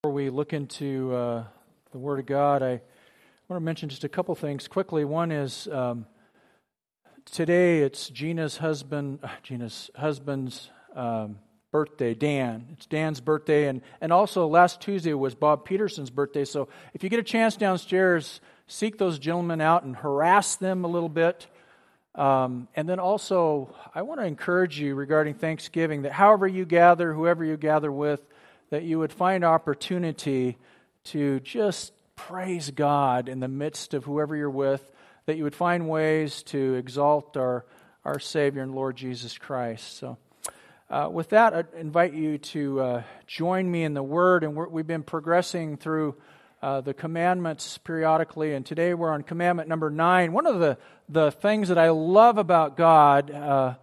Before we look into the Word of God, I want to mention just a couple things quickly. One is today it's Gina's husband's birthday, Dan. It's Dan's birthday, and also last Tuesday was Bob Peterson's birthday. So if you get a chance downstairs, seek those gentlemen out and harass them a little bit. And then also, I want to encourage you regarding Thanksgiving that however you gather, whoever you gather with, that you would find opportunity to just praise God in the midst of whoever you're with, that you would find ways to exalt our Savior and Lord Jesus Christ. So with that, I invite you to join me in the Word, and we've been progressing through the commandments periodically, and today we're on commandment number 9. One of the things that I love about God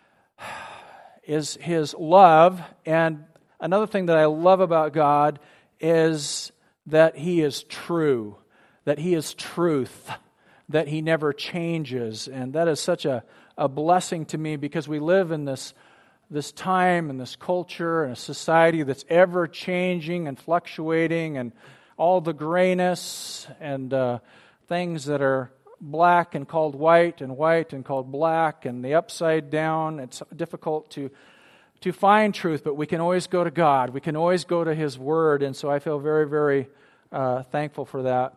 is His love, and another thing that I love about God is that He is true, that He is truth, that He never changes. And that is such a blessing to me because we live in this time and this culture and a society that's ever changing and fluctuating, and all the grayness and things that are black and called white and called black, and the upside down. It's difficult to find truth, but we can always go to God. We can always go to His Word, and so I feel very, very thankful for that.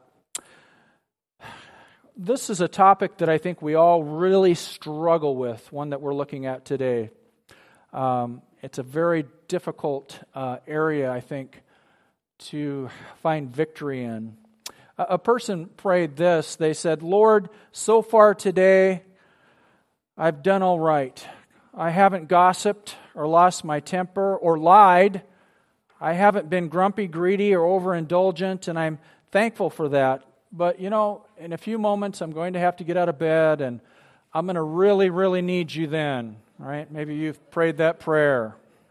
This is a topic that I think we all really struggle with, one that we're looking at today. It's a very difficult area, I think, to find victory in. A person prayed this. They said, "Lord, so far today, I've done all right. I haven't gossiped or lost my temper or lied. I haven't been grumpy, greedy, or overindulgent, and I'm thankful for that. But, in a few moments, I'm going to have to get out of bed, and I'm going to really, really need you then." Right? Maybe you've prayed that prayer.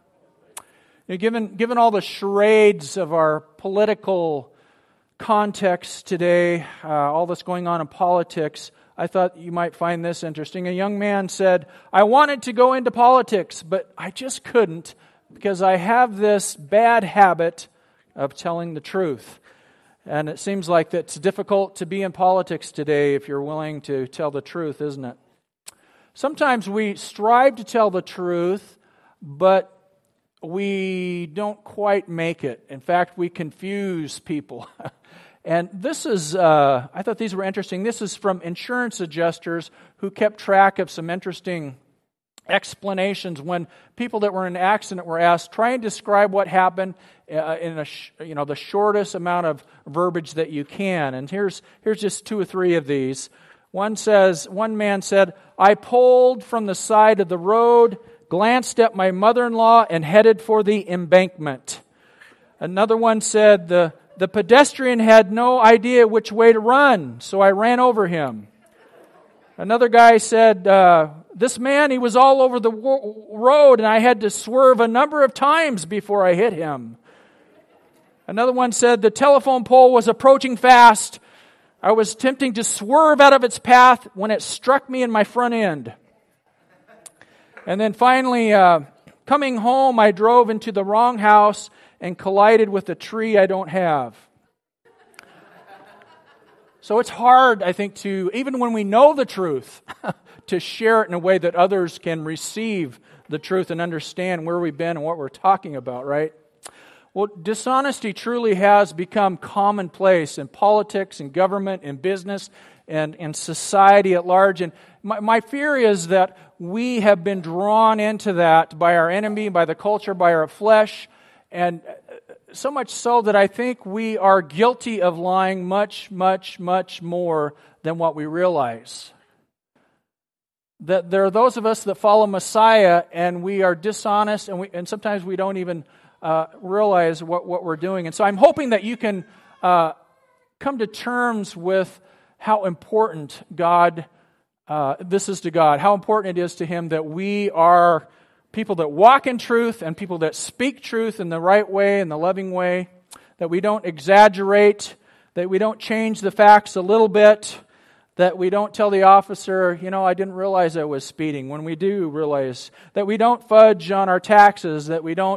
Given all the charades of our political context today, all that's going on in politics, I thought you might find this interesting. A young man said, "I wanted to go into politics, but I just couldn't because I have this bad habit of telling the truth." And it seems like it's difficult to be in politics today if you're willing to tell the truth, isn't it? Sometimes we strive to tell the truth, but we don't quite make it. In fact, we confuse people. And this is, I thought these were interesting. This is from insurance adjusters who kept track of some interesting explanations when people that were in an accident were asked, try and describe what happened in the shortest amount of verbiage that you can. And here's just 2 or 3 of these. One man said, "I pulled from the side of the road, glanced at my mother-in-law, and headed for the embankment." Another one said, The pedestrian had no idea which way to run, so I ran over him." Another guy said, "This man, he was all over the road, and I had to swerve a number of times before I hit him." Another one said, "The telephone pole was approaching fast. I was attempting to swerve out of its path when it struck me in my front end." And then finally, coming home, I drove into the wrong house and collided with a tree I don't have. So it's hard, I think, to, even when we know the truth, to share it in a way that others can receive the truth and understand where we've been and what we're talking about, right? Well, dishonesty truly has become commonplace in politics, in government, in business, and in society at large. And my fear is that we have been drawn into that by our enemy, by the culture, by our flesh, and so much so that I think we are guilty of lying much, much, much more than what we realize. That there are those of us that follow Messiah and we are dishonest, and sometimes we don't even realize what we're doing. And so I'm hoping that you can come to terms with how important this is to God, how important it is to Him that we are people that walk in truth and people that speak truth in the right way, in the loving way, that we don't exaggerate, that we don't change the facts a little bit, that we don't tell the officer, I didn't realize I was speeding, when we do realize, that we don't fudge on our taxes, that we don't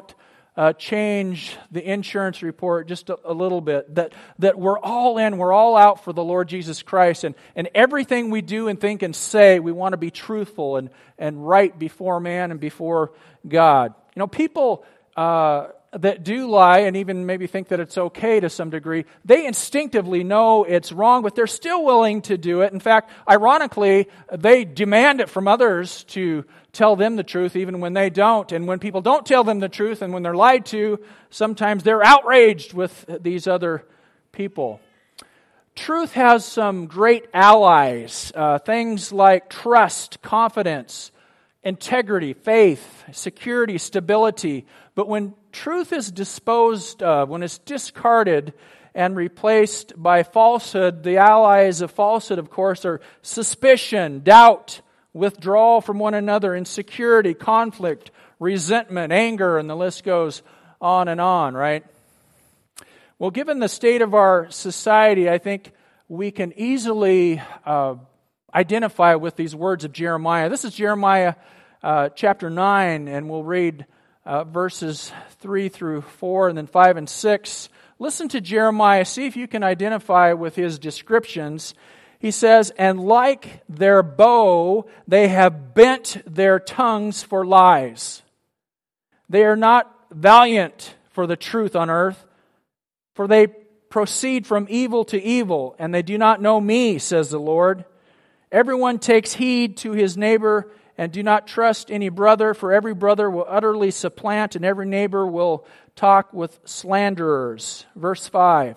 change the insurance report just a little bit. That we're all in, we're all out for the Lord Jesus Christ. And everything we do and think and say, we want to be truthful and right before man and before God. You know, people that do lie and even maybe think that it's okay to some degree, they instinctively know it's wrong, but they're still willing to do it. In fact, ironically, they demand it from others to tell them the truth even when they don't. And when people don't tell them the truth and when they're lied to, sometimes they're outraged with these other people. Truth has some great allies, things like trust, confidence, integrity, faith, security, stability. But when truth is disposed of, when it's discarded and replaced by falsehood, the allies of falsehood, of course, are suspicion, doubt, withdrawal from one another, insecurity, conflict, resentment, anger, and the list goes on, right? Well, given the state of our society, I think we can easily identify with these words of Jeremiah. This is Jeremiah chapter 9, and we'll read verses 3 through 4 and then 5 and 6. Listen to Jeremiah. See if you can identify with his descriptions. He says, "And like their bow, they have bent their tongues for lies. They are not valiant for the truth on earth, for they proceed from evil to evil, and they do not know me, says the Lord. Everyone takes heed to his neighbor, and do not trust any brother, for every brother will utterly supplant, and every neighbor will talk with slanderers." Verse 5.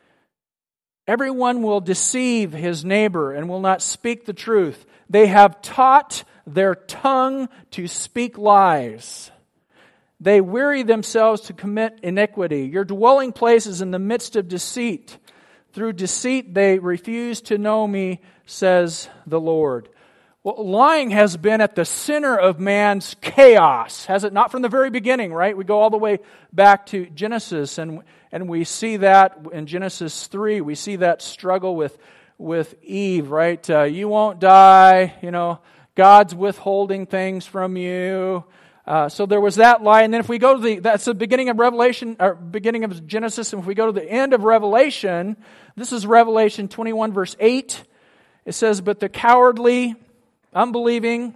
"Everyone will deceive his neighbor and will not speak the truth. They have taught their tongue to speak lies. They weary themselves to commit iniquity. Your dwelling place is in the midst of deceit. Through deceit they refuse to know me, says the Lord." Well, lying has been at the center of man's chaos, has it not, from the very beginning, right? We go all the way back to Genesis, and we see that in Genesis 3. We see that struggle with Eve, right? You won't die, God's withholding things from you. So there was that lie. And then if we go to that's the beginning of Revelation, or beginning of Genesis, and if we go to the end of Revelation, this is Revelation 21, verse 8. It says, "But the cowardly, unbelieving,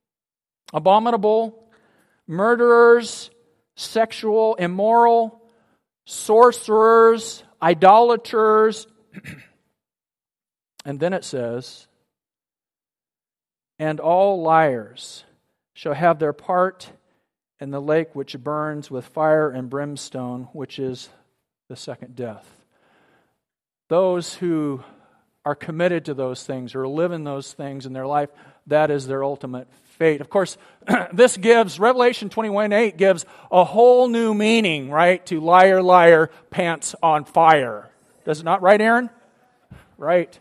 abominable, murderers, sexual, immoral, sorcerers, idolaters," and then it says, "and all liars shall have their part in the lake which burns with fire and brimstone, which is the second death." Those who are committed to those things or live in those things in their life, that is their ultimate fate. Of course, this gives, Revelation 21:8 gives a whole new meaning, right, to liar, liar, pants on fire. Does it not, right, Aaron? Right.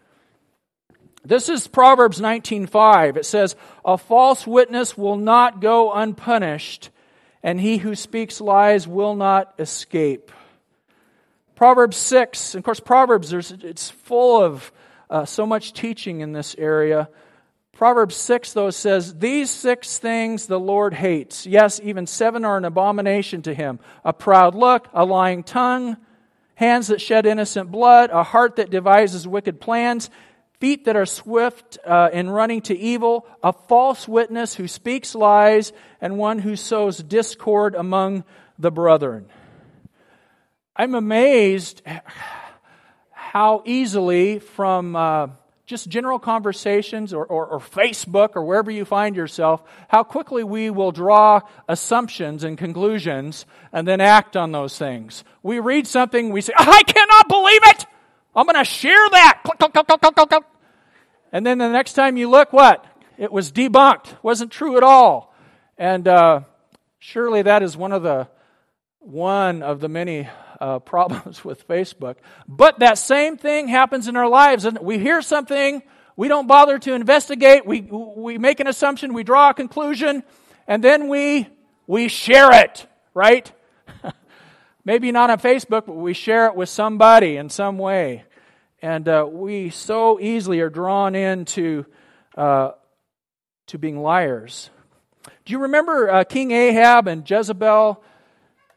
This is Proverbs 19:5. It says, "A false witness will not go unpunished, and he who speaks lies will not escape." Proverbs 6, and of course Proverbs, it's full of so much teaching in this area. Proverbs 6, though, says, "These 6 things the Lord hates. Yes, even 7 are an abomination to him. A proud look, a lying tongue, hands that shed innocent blood, a heart that devises wicked plans, feet that are swift in running to evil, a false witness who speaks lies, and one who sows discord among the brethren." I'm amazed how easily from just general conversations or Facebook or wherever you find yourself, how quickly we will draw assumptions and conclusions and then act on those things. We read something, we say, "I cannot believe it! I'm going to share that!" Click, click, click, click, click, click. And then the next time you look, what? It was debunked. It wasn't true at all. And surely that is one of the many problems with Facebook. But that same thing happens in our lives. And we hear something, we don't bother to investigate, we make an assumption, we draw a conclusion, and then we share it, right? Maybe not on Facebook, but we share it with somebody in some way. And we so easily are drawn into to being liars. Do you remember King Ahab and Jezebel?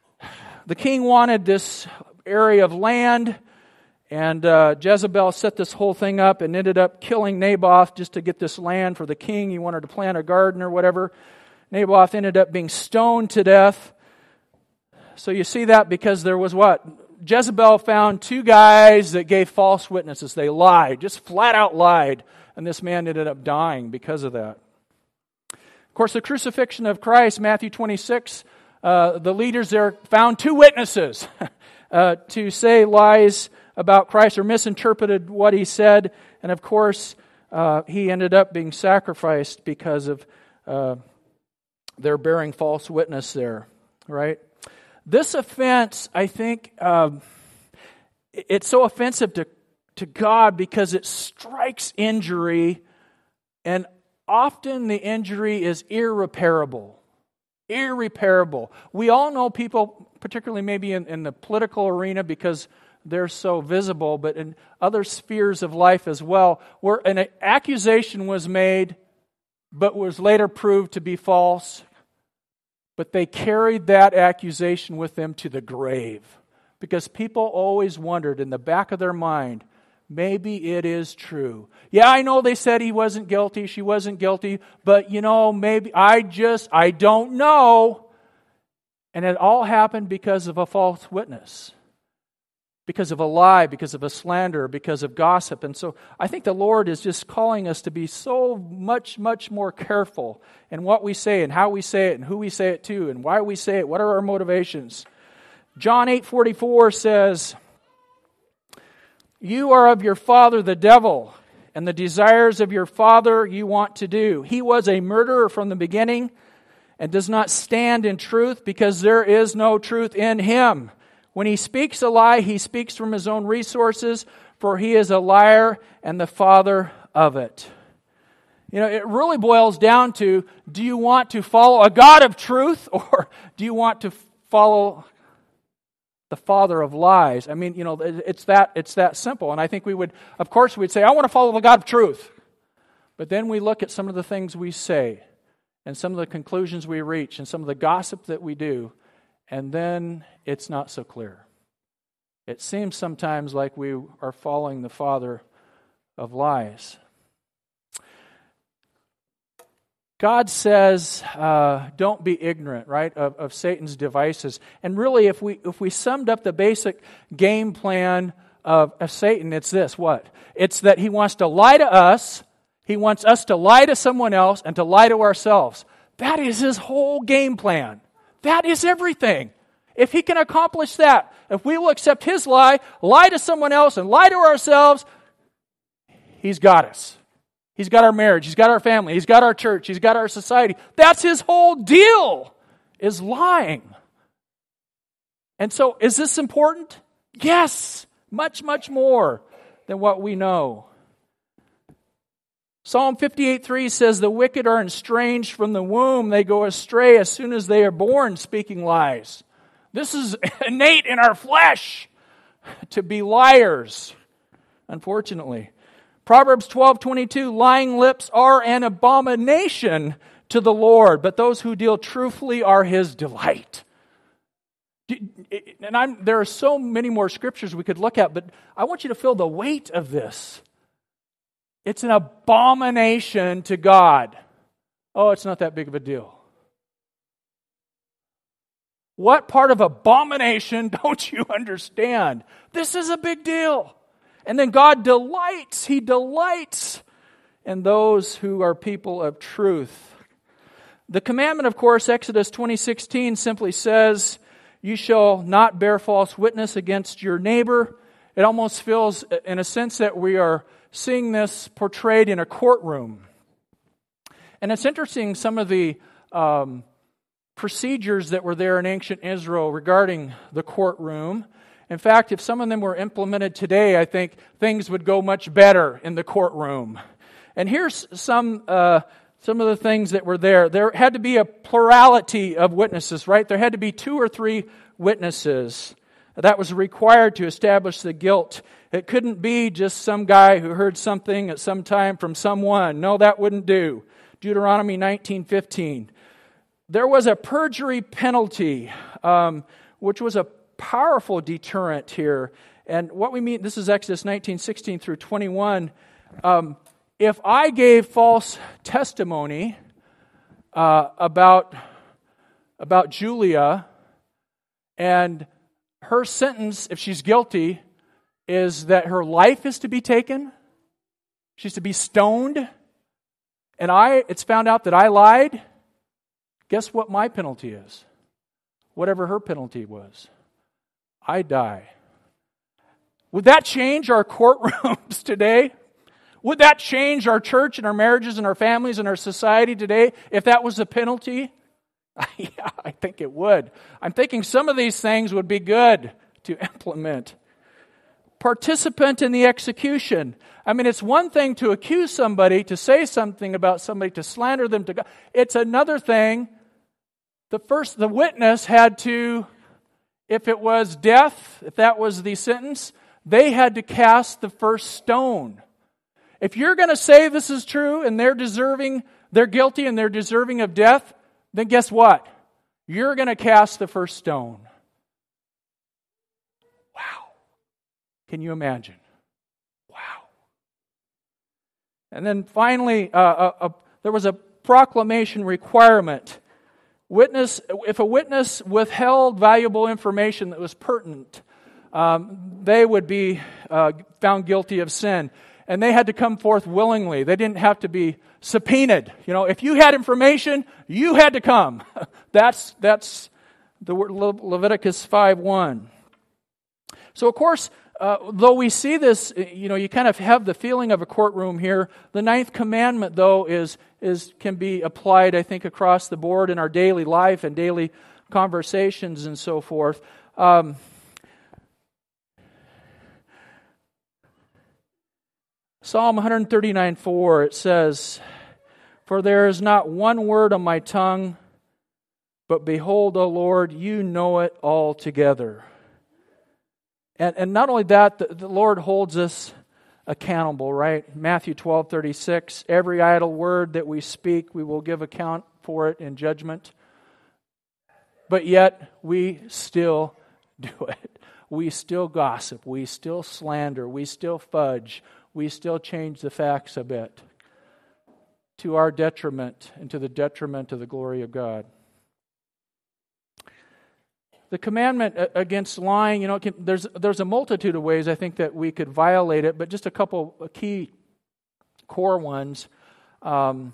the king wanted this area of land, and Jezebel set this whole thing up and ended up killing Naboth just to get this land for the king. He wanted to plant a garden or whatever. Naboth ended up being stoned to death. So you see that because there was what? Jezebel found two guys that gave false witnesses. They lied, just flat out lied. And this man ended up dying because of that. Of course, the crucifixion of Christ, Matthew 26, the leaders there found two witnesses to say lies about Christ or misinterpreted what he said. And of course, he ended up being sacrificed because of their bearing false witness there, right? This offense, I think, it's so offensive to God because it strikes injury, and often the injury is irreparable. Irreparable. We all know people, particularly maybe in the political arena because they're so visible, but in other spheres of life as well, where an accusation was made but was later proved to be false. But they carried that accusation with them to the grave because people always wondered in the back of their mind, maybe it is true. Yeah, I know they said he wasn't guilty, she wasn't guilty, but maybe I don't know. And it all happened because of a false witness, because of a lie, because of a slander, because of gossip. And so I think the Lord is just calling us to be so much, much more careful in what we say and how we say it and who we say it to and why we say it. What are our motivations? John 8:44 says, "You are of your father the devil, and the desires of your father you want to do. He was a murderer from the beginning and does not stand in truth because there is no truth in him. When he speaks a lie, he speaks from his own resources, for he is a liar and the father of it." It really boils down to, do you want to follow a God of truth, or do you want to follow the father of lies? I mean, it's that simple. And I think we'd say, I want to follow the God of truth. But then we look at some of the things we say, and some of the conclusions we reach, and some of the gossip that we do, and then it's not so clear. It seems sometimes like we are following the father of lies. God says, don't be ignorant, right, of Satan's devices. And really, if we summed up the basic game plan of Satan, it's this, what? It's that he wants to lie to us, he wants us to lie to someone else, and to lie to ourselves. That is his whole game plan. That is everything. If he can accomplish that, if we will accept his lie to someone else, and lie to ourselves, he's got us. He's got our marriage, he's got our family, he's got our church, he's got our society. That's his whole deal, is lying. And so, is this important? Yes, much, much more than what we know. Psalm 58:3 says, "The wicked are estranged from the womb. They go astray as soon as they are born, speaking lies." This is innate in our flesh to be liars, unfortunately. Proverbs 12:22, "Lying lips are an abomination to the Lord, but those who deal truthfully are His delight." And there are so many more scriptures we could look at, but I want you to feel the weight of this. It's an abomination to God. Oh, it's not that big of a deal. What part of abomination don't you understand? This is a big deal. And then God delights. He delights in those who are people of truth. The commandment, of course, Exodus 20:16 simply says, "You shall not bear false witness against your neighbor." It almost feels, in a sense, that we are seeing this portrayed in a courtroom. And it's interesting, some of the procedures that were there in ancient Israel regarding the courtroom. In fact, if some of them were implemented today, I think things would go much better in the courtroom. And here's some of the things that were there. There had to be a plurality of witnesses, right? There had to be 2 or 3 witnesses. That was required to establish the guilt. It couldn't be just some guy who heard something at some time from someone. No, that wouldn't do. Deuteronomy 19:15. There was a perjury penalty, which was a powerful deterrent here. And what we mean, this is Exodus 19:16 through 21. If I gave false testimony about Julia, and her sentence, if she's guilty, is that her life is to be taken, she's to be stoned, and it's found out that I lied, guess what my penalty is? Whatever her penalty was. I die. Would that change our courtrooms today? Would that change our church and our marriages and our families and our society today if that was the penalty? Yeah, I think it would. I'm thinking some of these things would be good to implement. Participant in the execution. I mean, it's one thing to accuse somebody, to say something about somebody, to slander them to God. It's another thing. The witness had to, if it was death, if that was the sentence, they had to cast the first stone. If you're going to say this is true and they're guilty and they're deserving of death, then guess what? You're going to cast the first stone. Wow. Can you imagine? Wow. And then finally, there was a proclamation requirement. If a witness withheld valuable information that was pertinent, they would be found guilty of sin. And they had to come forth willingly. They didn't have to be subpoenaed. If you had information, you had to come. That's the word Leviticus 5:1. So of course, though we see this, you kind of have the feeling of a courtroom here. The 9th commandment, though, can be applied, I think, across the board in our daily life and daily conversations and so forth. Psalm 139:4, it says, "For there is not one word on my tongue, but behold, O Lord, you know it altogether." And not only that, the Lord holds us accountable, right? Matthew 12:36, "Every idle word that we speak, we will give account for it in judgment." But yet, we still do it. We still gossip. We still slander. We still fudge. We still change the facts a bit to our detriment and to the detriment of the glory of God. The commandment against lying, there's a multitude of ways I think that we could violate it, but just a couple of key core ones are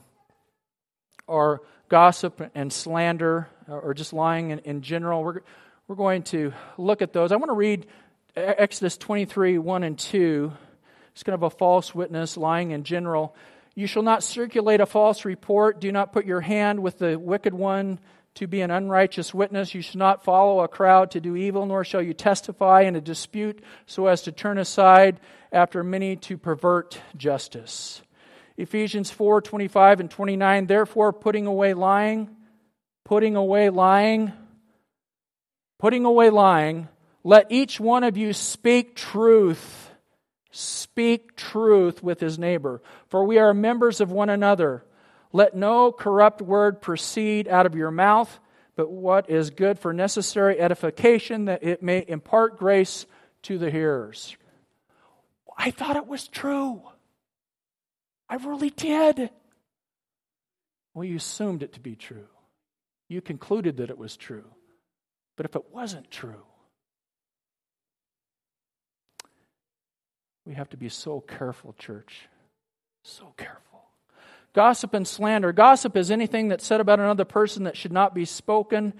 gossip and slander, or just lying in general. We're going to look at those. I want to read Exodus 23:1 and 2. It's kind of a false witness, lying in general. "You shall not circulate a false report. Do not put your hand with the wicked one to be an unrighteous witness. You shall not follow a crowd to do evil, nor shall you testify in a dispute so as to turn aside after many to pervert justice." Ephesians 4:25 and 29, "Therefore, putting away lying, let each one of you speak truth with his neighbor, for we are members of one another. Let no corrupt word proceed out of your mouth, but what is good for necessary edification, that it may impart grace to the hearers." I thought it was true. I really did. Well, you assumed it to be true. You concluded that it was true. But if it wasn't true, we have to be so careful, church. So careful. Gossip and slander. Gossip is anything that's said about another person that should not be spoken.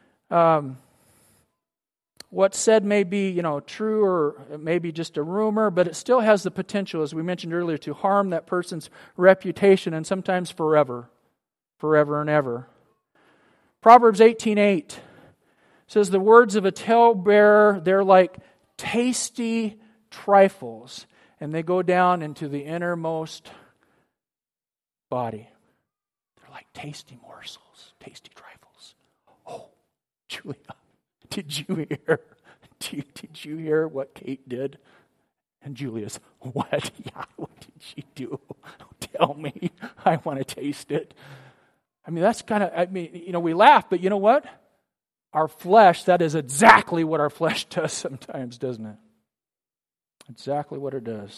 What's said may be, true, or it may be just a rumor, but it still has the potential, as we mentioned earlier, to harm that person's reputation, and sometimes forever and ever. Proverbs 18:8 says, "The words of a talebearer, they're like tasty trifles, and they go down into the innermost body." They're like tasty morsels, tasty trifles. Oh, Julia, did you hear what Kate did? And Julia's, "What? Yeah, what did she do? Tell me. I want to taste it." I mean, that's kind of, we laugh, but you know what? our flesh, that is exactly what our flesh does sometimes, doesn't it? Exactly what it does.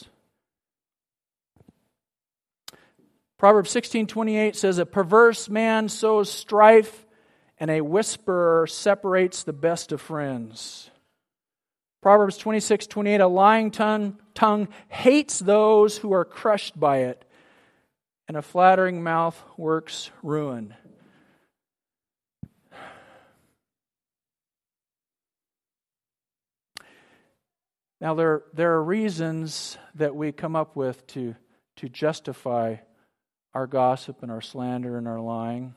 Proverbs 16:28 says, "A perverse man sows strife, and a whisperer separates the best of friends." Proverbs 26:28, "A lying tongue hates those who are crushed by it, and a flattering mouth works ruin." Now, there are reasons that we come up with to justify our gossip and our slander and our lying.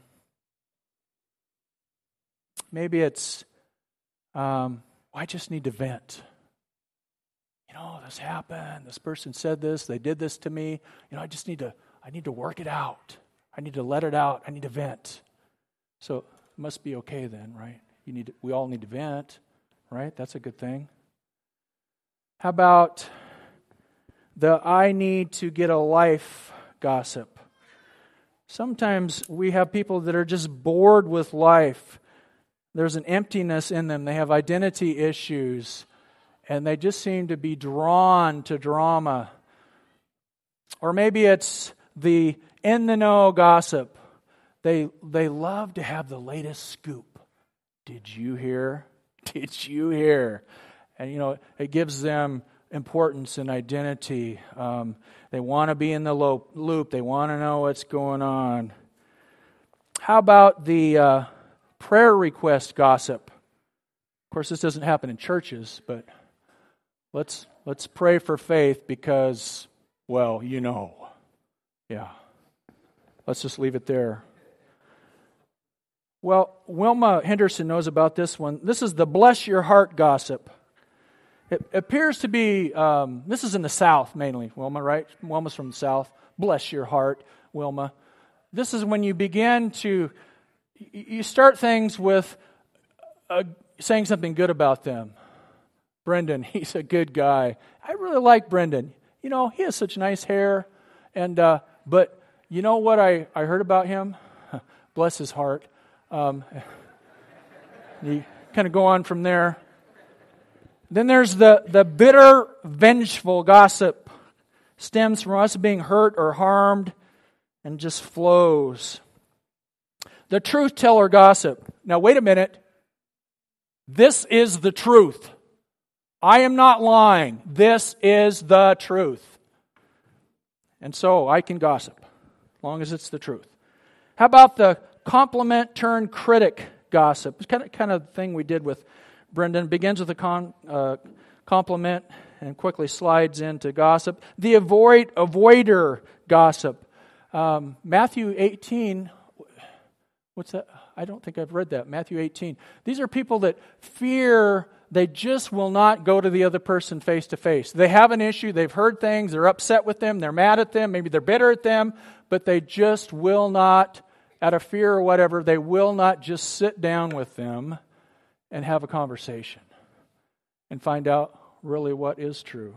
Maybe it's, I just need to vent. This happened. This person said this. They did this to me. I need to work it out. I need to let it out. I need to vent. So it must be okay then, right? We all need to vent, right? That's a good thing. How about the "I need to get a life" gossip? Sometimes we have people that are just bored with life. There's an emptiness in them. They have identity issues, and they just seem to be drawn to drama. Or maybe it's the in-the-know gossip. They love to have the latest scoop. Did you hear? Did you hear? And, it gives them importance and identity. They want to be in the loop. They want to know what's going on. How about the prayer request gossip? Of course, this doesn't happen in churches, but let's pray for faith because, yeah. Let's just leave it there. Well, Wilma Henderson knows about this one. This is the bless your heart gossip. It appears to be, this is in the South mainly, Wilma, right? Wilma's from the South. Bless your heart, Wilma. This is when you begin to, you start things with saying something good about them. Brendan, he's a good guy. I really like Brendan. He has such nice hair. And but you know what I heard about him? Bless his heart. You kind of go on from there. Then there's the bitter, vengeful gossip. Stems from us being hurt or harmed and just flows. The truth teller gossip. Now wait a minute. This is the truth. I am not lying. This is the truth. And so I can gossip, as long as it's the truth. How about the compliment turned critic gossip? It's kind of the thing we did with Brendan. Begins with a compliment and quickly slides into gossip. The avoider gossip. Matthew 18. What's that? I don't think I've read that. Matthew 18. These are people that fear. They just will not go to the other person face to face. They have an issue. They've heard things. They're upset with them. They're mad at them. Maybe they're bitter at them. But they just will not, out of fear or whatever, they will not just sit down with them and have a conversation and find out really what is true.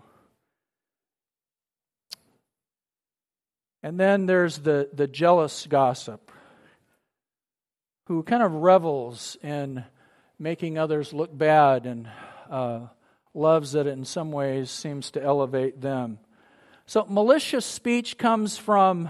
And then there's the jealous gossip, who kind of revels in making others look bad and loves that it in some ways seems to elevate them. So malicious speech comes from,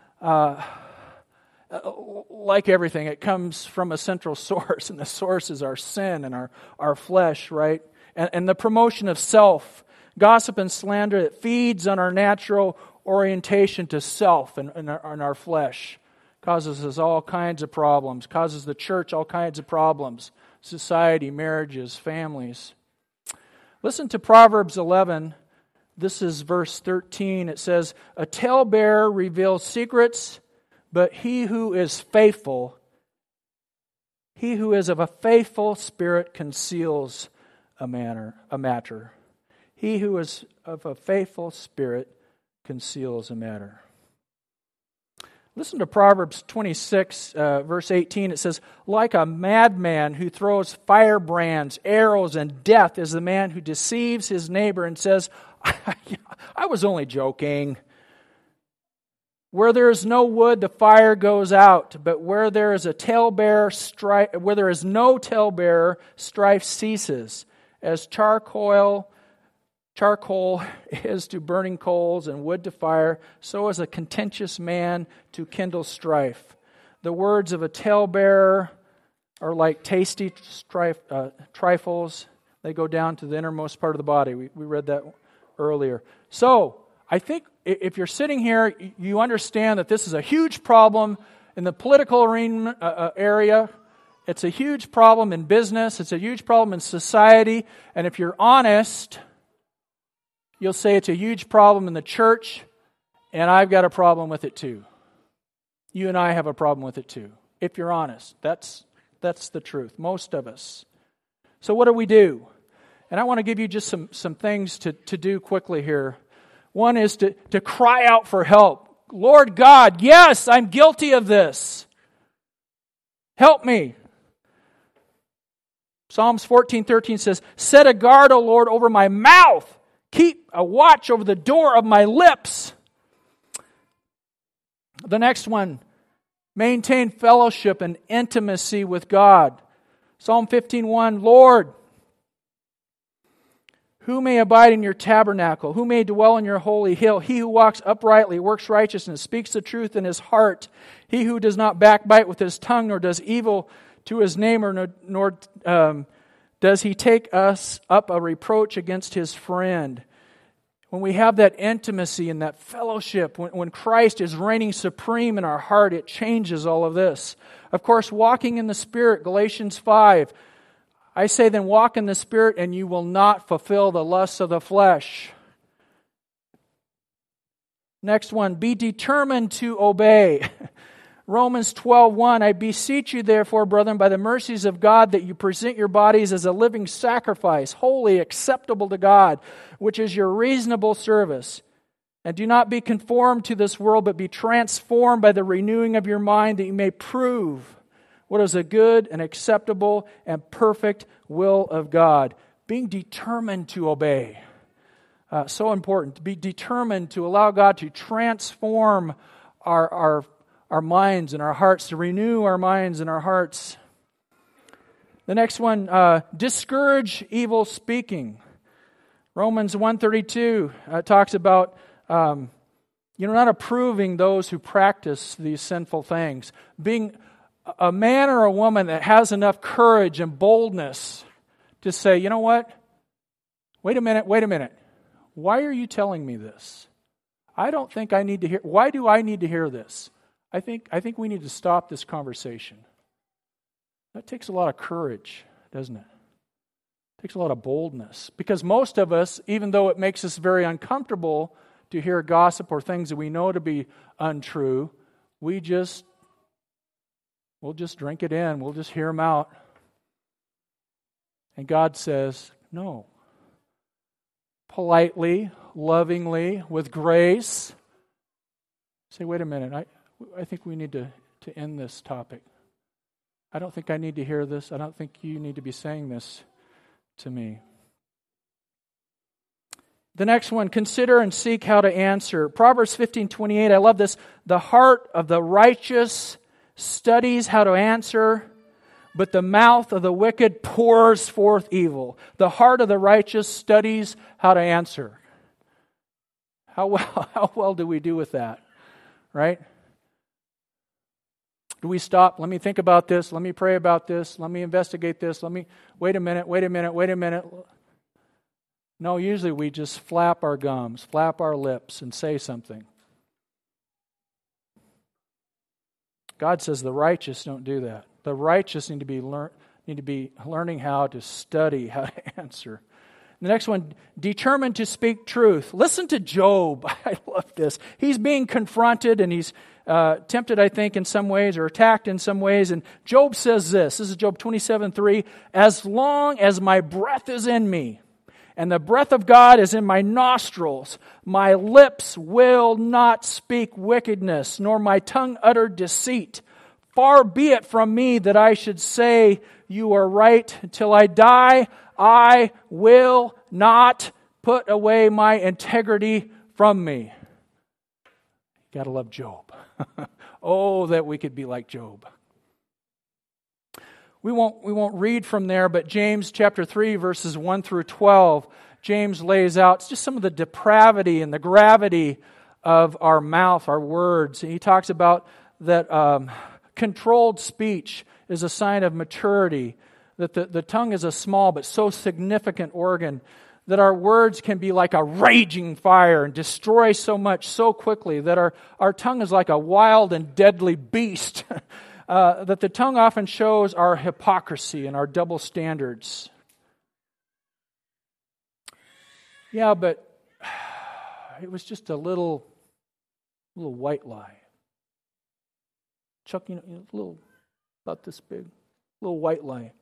like everything, it comes from a central source, and the source is our sin and our flesh, right? And the promotion of self. Gossip and slander, it feeds on our natural orientation to self and our flesh. Causes us all kinds of problems. Causes the church all kinds of problems. Society, marriages, families. Listen to Proverbs 11. This is verse 13. It says, "A talebearer reveals secrets, but he who is faithful, he who is of a faithful spirit conceals a matter. He who is of a faithful spirit conceals a matter." Listen to Proverbs 26, verse 18. It says, "Like a madman who throws firebrands, arrows, and death is the man who deceives his neighbor and says, I was only joking." Where there is no wood, the fire goes out. But where there is a talebearer, where there is no talebearer, strife ceases. As charcoal is to burning coals and wood to fire, so is a contentious man to kindle strife. The words of a talebearer are like tasty trifles. They go down to the innermost part of the body. We read that earlier. So, I think if you're sitting here, you understand that this is a huge problem in the political arena area. It's a huge problem in business. It's a huge problem in society. And if you're honest, you'll say it's a huge problem in the church, and I've got a problem with it too. You and I have a problem with it too. If you're honest, that's the truth. Most of us. So what do we do? And I want to give you just some things to do quickly here. One is to cry out for help. Lord God, yes, I'm guilty of this. Help me. Psalms 14:13 says, set a guard, O Lord, over my mouth. Keep a watch over the door of my lips. The next one, maintain fellowship and intimacy with God. Psalm 15:1, Lord, who may abide in your tabernacle? Who may dwell in your holy hill? He who walks uprightly, works righteousness, speaks the truth in his heart. He who does not backbite with his tongue, nor does evil to his neighbor, nor does he take us up a reproach against his friend. When we have that intimacy and that fellowship, when Christ is reigning supreme in our heart, it changes all of this. Of course, walking in the Spirit, Galatians 5. I say then walk in the Spirit and you will not fulfill the lusts of the flesh. Next one, be determined to obey. Romans 12:1, I beseech you therefore, brethren, by the mercies of God, that you present your bodies as a living sacrifice, holy, acceptable to God, which is your reasonable service. And do not be conformed to this world, but be transformed by the renewing of your mind, that you may prove what is a good and acceptable and perfect will of God. Being determined to obey. So important. To be determined to allow God to transform our minds and our hearts, to renew our minds and our hearts. The next one, discourage evil speaking. Romans 1:32 talks about not approving those who practice these sinful things. Being a man or a woman that has enough courage and boldness to say, you know what? Wait a minute. Why are you telling me this? I don't think I need to hear. Why do I need to hear this? I think we need to stop this conversation. That takes a lot of courage, doesn't it? It takes a lot of boldness. Because most of us, even though it makes us very uncomfortable to hear gossip or things that we know to be untrue, we'll just drink it in. We'll just hear them out. And God says, no. Politely, lovingly, with grace. Say, wait a minute, I think we need to end this topic. I don't think I need to hear this. I don't think you need to be saying this to me. The next one, consider and seek how to answer. Proverbs 15:28, I love this. The heart of the righteous studies how to answer, but the mouth of the wicked pours forth evil. The heart of the righteous studies how to answer. How well do we do with that? Right? Do we stop? Let me think about this. Let me pray about this. Let me investigate this. Wait a minute. No, usually we just flap our gums, flap our lips, and say something. God says the righteous don't do that. The righteous need to be learning how to study, how to answer. The next one, determined to speak truth. Listen to Job. I love this. He's being confronted and he's tempted, I think, in some ways, or attacked in some ways. And Job says this. This is Job 27:3. As long as my breath is in me, and the breath of God is in my nostrils, my lips will not speak wickedness, nor my tongue utter deceit. Far be it from me that I should say, you are right. Till I die, I will not put away my integrity from me. Got to love Job. Oh, that we could be like Job. We won't read from there, but James chapter 3, verses 1 through 12, James lays out just some of the depravity and the gravity of our mouth, our words. He talks about that controlled speech is a sign of maturity, that the tongue is a small but so significant organ, that our words can be like a raging fire and destroy so much so quickly, that our tongue is like a wild and deadly beast, that the tongue often shows our hypocrisy and our double standards. Yeah, but it was just a little white lie. Chuck, a little, about this big, little white lie.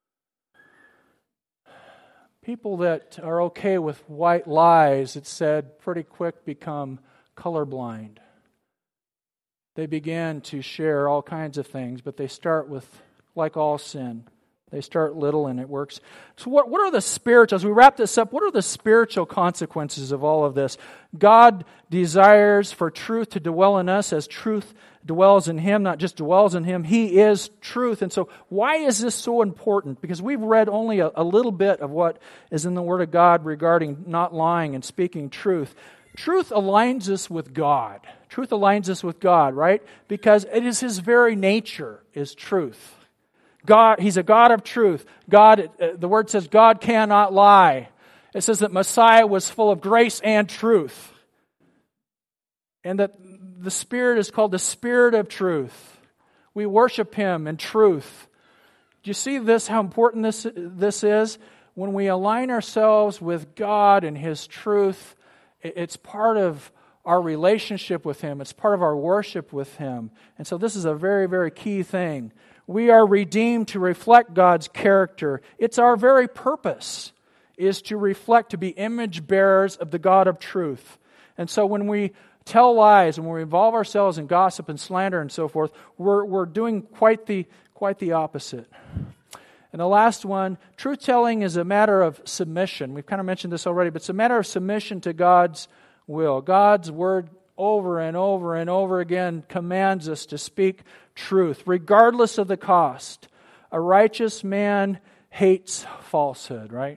People that are okay with white lies, it said, pretty quick become colorblind. They begin to share all kinds of things, but they start with, like all sin, they start little and it works. So what are the spiritual, as we wrap this up, what are the spiritual consequences of all of this? God desires for truth to dwell in us as truth dwells in Him, not just dwells in Him. He is truth. And so why is this so important? Because we've read only a little bit of what is in the Word of God regarding not lying and speaking truth. Truth aligns us with God. Truth aligns us with God, right? Because it is His very nature is truth. God, He's a God of truth. God, the Word says God cannot lie. It says that Messiah was full of grace and truth. And that the Spirit is called the Spirit of truth. We worship Him in truth. Do you see this, how important this is? When we align ourselves with God and His truth, it's part of our relationship with Him. It's part of our worship with Him. And so this is a very, very key thing. We are redeemed to reflect God's character. It's our very purpose, is to reflect, to be image bearers of the God of truth. And so when we tell lies and when we involve ourselves in gossip and slander and so forth, we're doing quite the opposite. And the last one, truth-telling is a matter of submission. We've kind of mentioned this already, but it's a matter of submission to God's will. God's Word over and over and over again commands us to speak truth, regardless of the cost. A righteous man hates falsehood, right?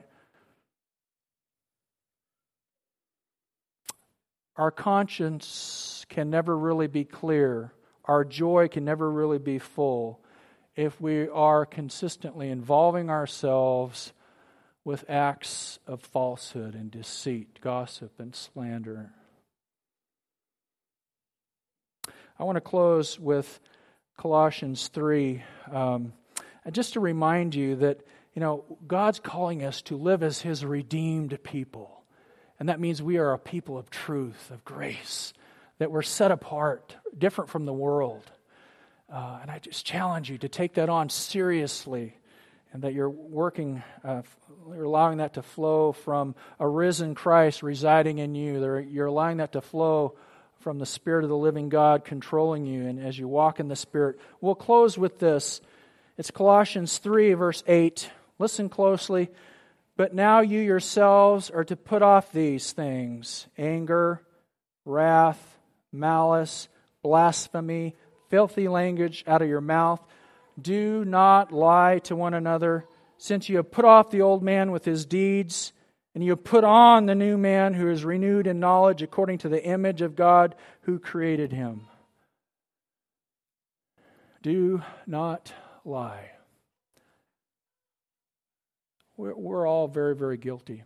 Our conscience can never really be clear. Our joy can never really be full if we are consistently involving ourselves with acts of falsehood and deceit, gossip and slander. I want to close with Colossians 3, and just to remind you that, God's calling us to live as His redeemed people. And that means we are a people of truth, of grace, that we're set apart, different from the world. And I just challenge you to take that on seriously, and that you're working, you're allowing that to flow from a risen Christ residing in you. You're allowing that to flow from the Spirit of the living God controlling you, and as you walk in the Spirit. We'll close with this. It's Colossians 3, verse 8. Listen closely. But now you yourselves are to put off these things: anger, wrath, malice, blasphemy, filthy language out of your mouth. Do not lie to one another, since you have put off the old man with his deeds, and you have put on the new man who is renewed in knowledge according to the image of God who created him. Do not lie. We're all very, very guilty.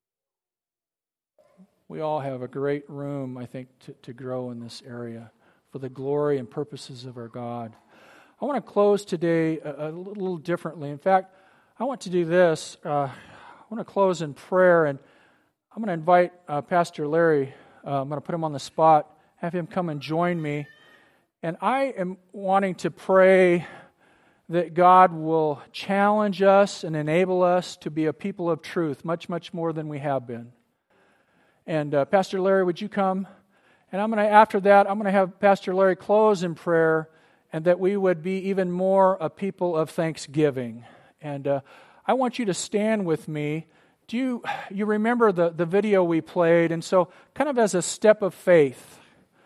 We all have a great room, I think, to grow in this area for the glory and purposes of our God. I want to close today a little differently. In fact, I want to do this. I want to close in prayer, and I'm going to invite Pastor Larry. I'm going to put him on the spot, have him come and join me. And I am wanting to pray that God will challenge us and enable us to be a people of truth, much, much more than we have been. And Pastor Larry, would you come? And after that, I'm going to have Pastor Larry close in prayer, and that we would be even more a people of thanksgiving. And I want you to stand with me. Do you remember the video we played? And so, kind of as a step of faith,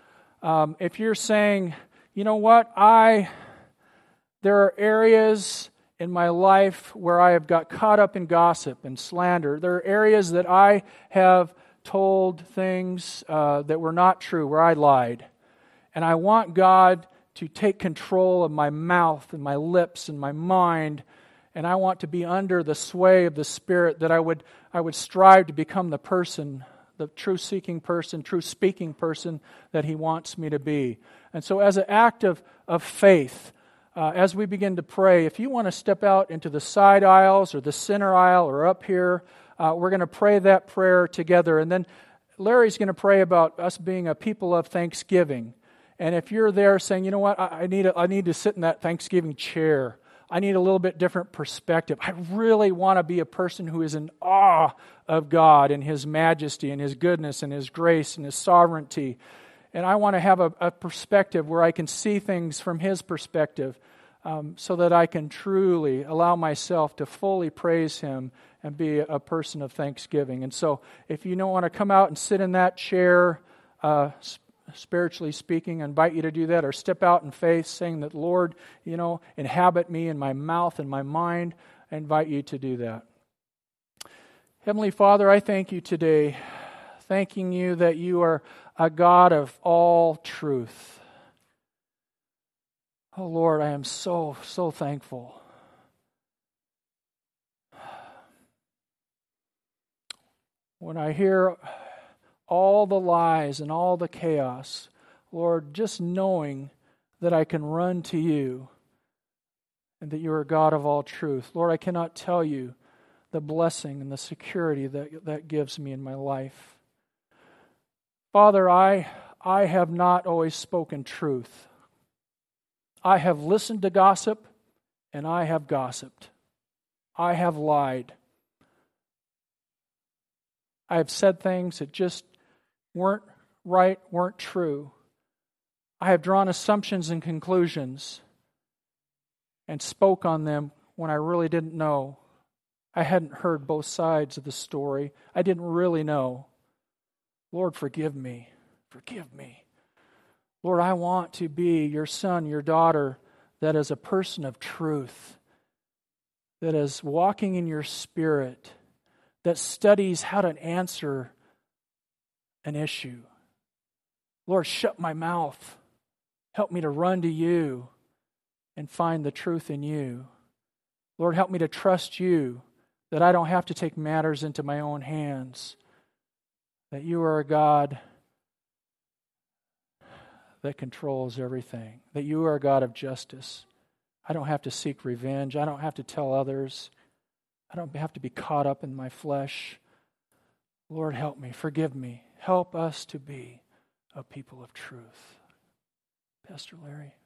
If you're saying, you know what, there are areas in my life where I have got caught up in gossip and slander. There are areas that I have told things that were not true, where I lied. And I want God to take control of my mouth and my lips and my mind, and I want to be under the sway of the Spirit, that I would strive to become the person, the truth-seeking person, truth-speaking person that He wants me to be. And so as an act of faith, as we begin to pray, if you want to step out into the side aisles or the center aisle or up here, we're going to pray that prayer together. And then Larry's going to pray about us being a people of thanksgiving. And if you're there saying, you know what, I need to sit in that Thanksgiving chair. I need a little bit different perspective. I really want to be a person who is in awe of God and His majesty and His goodness and His grace and His sovereignty. And I want to have a perspective where I can see things from His perspective, so that I can truly allow myself to fully praise Him and be a person of thanksgiving. And so if you don't want to come out and sit in that chair, spiritually speaking, I invite you to do that, or step out in faith saying that, Lord, inhabit me in my mouth and my mind. I invite you to do that. Heavenly Father, I thank you today, thanking you that you are a God of all truth. Oh Lord, I am so, so thankful. When I hear all the lies and all the chaos, Lord, just knowing that I can run to you and that you are God of all truth. Lord, I cannot tell you the blessing and the security that gives me in my life. Father, I have not always spoken truth. I have listened to gossip, and I have gossiped. I have lied. I have said things that just weren't right, weren't true. I have drawn assumptions and conclusions and spoke on them when I really didn't know. I hadn't heard both sides of the story. I didn't really know. Lord, forgive me. Forgive me. Lord, I want to be your son, your daughter, that is a person of truth, that is walking in your Spirit, that studies how to answer an issue. Lord, shut my mouth. Help me to run to you and find the truth in you. Lord, help me to trust you, that I don't have to take matters into my own hands, that you are a God that controls everything, that you are a God of justice. I don't have to seek revenge. I don't have to tell others. I don't have to be caught up in my flesh. Lord, help me. Forgive me. Help us to be a people of truth. Pastor Larry.